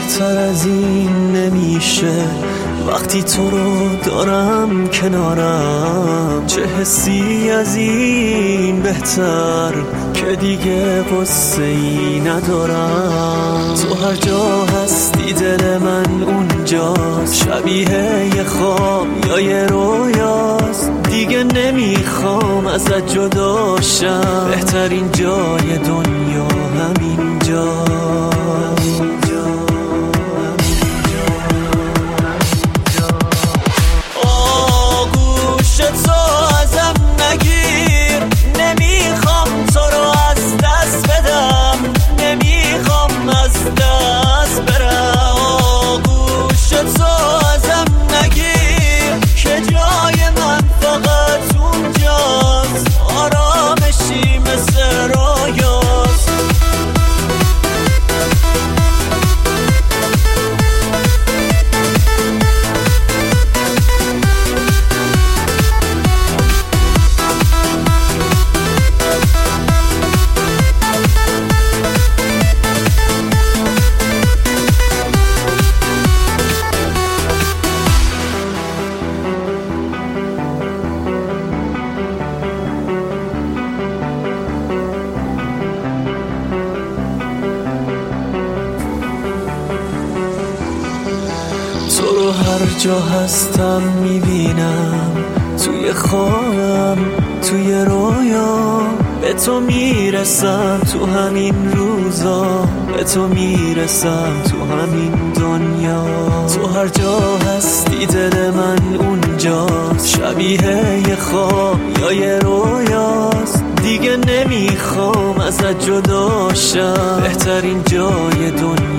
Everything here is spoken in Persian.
بهتر از این نمیشه وقتی تو رو دارم کنارم. چه حسی از این بهتر که دیگه قصه ای ندارم. تو هر جا هستی دل من اونجاست، شبیه یه خواب یا یه رویاست. دیگه نمیخوام ازت جدا شم، بهترین جای دنیا همین جاست. تو رو هر جا هستم میبینم، توی خوابم توی رویا. به تو میرسم تو همین روزا، به تو میرسم تو همین دنیا. تو هر جا هستی دل من اونجاست، شبیه یه خواب یا یه رویاست. دیگه نمیخوام ازت جدا شم، بهترین جای دنیا